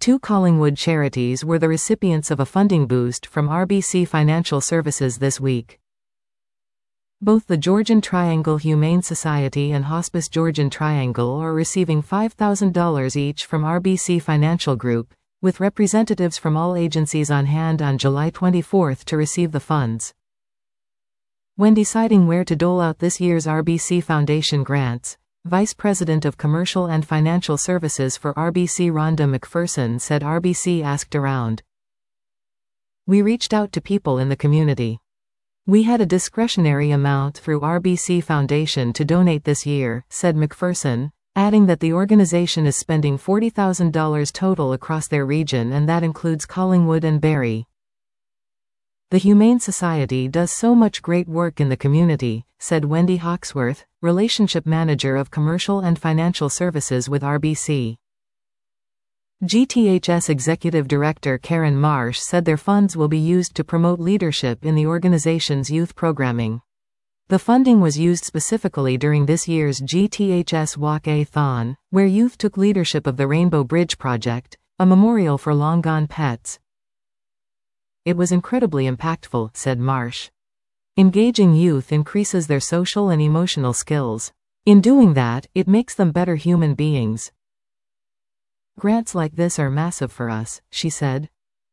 Two Collingwood charities were the recipients of a funding boost from RBC Financial Services this week. Both the Georgian Triangle Humane Society and Hospice Georgian Triangle are receiving $5,000 each from RBC Financial Group, with representatives from all agencies on hand on July 24 to receive the funds. When deciding where to dole out this year's RBC Foundation grants, Vice President of Commercial and Financial Services for RBC Rhonda McPherson said RBC asked around. "We reached out to people in the community. We had a discretionary amount through RBC Foundation to donate this year," said McPherson, adding that the organization is spending $40,000 total across their region, and that includes Collingwood and Barrie. "The Humane Society does so much great work in the community," said Wendy Hawksworth, Relationship Manager of Commercial and Financial Services with RBC. GTHS Executive Director Karen Marsh said their funds will be used to promote leadership in the organization's youth programming. The funding was used specifically during this year's GTHS Walk-a-thon, where youth took leadership of the Rainbow Bridge Project, a memorial for long-gone pets. "It was incredibly impactful," said Marsh. "Engaging youth increases their social and emotional skills. In doing that, it makes them better human beings. Grants like this are massive for us," she said.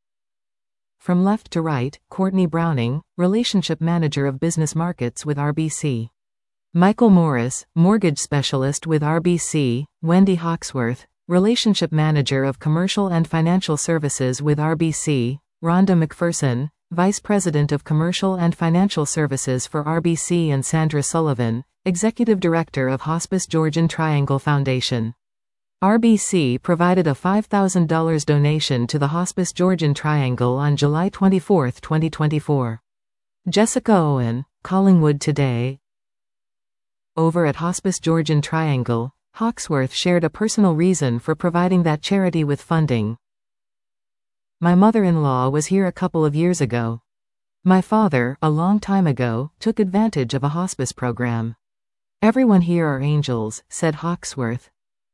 From left to right, Courtney Browning, Relationship Manager of Business Markets with RBC. Michael Morris, Mortgage Specialist with RBC, Wendy Hawksworth, Relationship Manager of Commercial and Financial Services with RBC, Rhonda McPherson, Vice President of Commercial and Financial Services for RBC, and Sandra Sullivan, Executive Director of Hospice Georgian Triangle Foundation. RBC provided a $5,000 donation to the Hospice Georgian Triangle on July 24, 2024. Jessica Owen, Collingwood Today. Over at Hospice Georgian Triangle, Hawksworth shared a personal reason for providing that charity with funding. "My mother-in-law was here a couple of years ago. My father, a long time ago, took advantage of a hospice program. Everyone here are angels," said Hawksworth.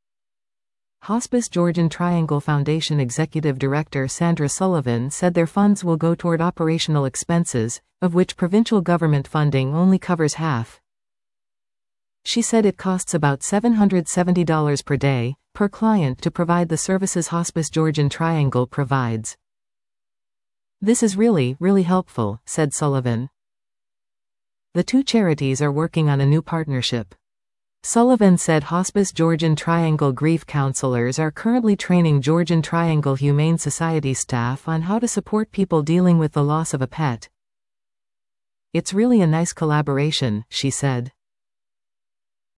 Hospice Georgian Triangle Foundation Executive Director Sandra Sullivan said their funds will go toward operational expenses, of which provincial government funding only covers half. She said it costs about $770 per day, per client, to provide the services Hospice Georgian Triangle provides. "This is really, really helpful," said Sullivan. The two charities are working on a new partnership. Sullivan said Hospice Georgian Triangle grief counselors are currently training Georgian Triangle Humane Society staff on how to support people dealing with the loss of a pet. "It's really a nice collaboration," she said.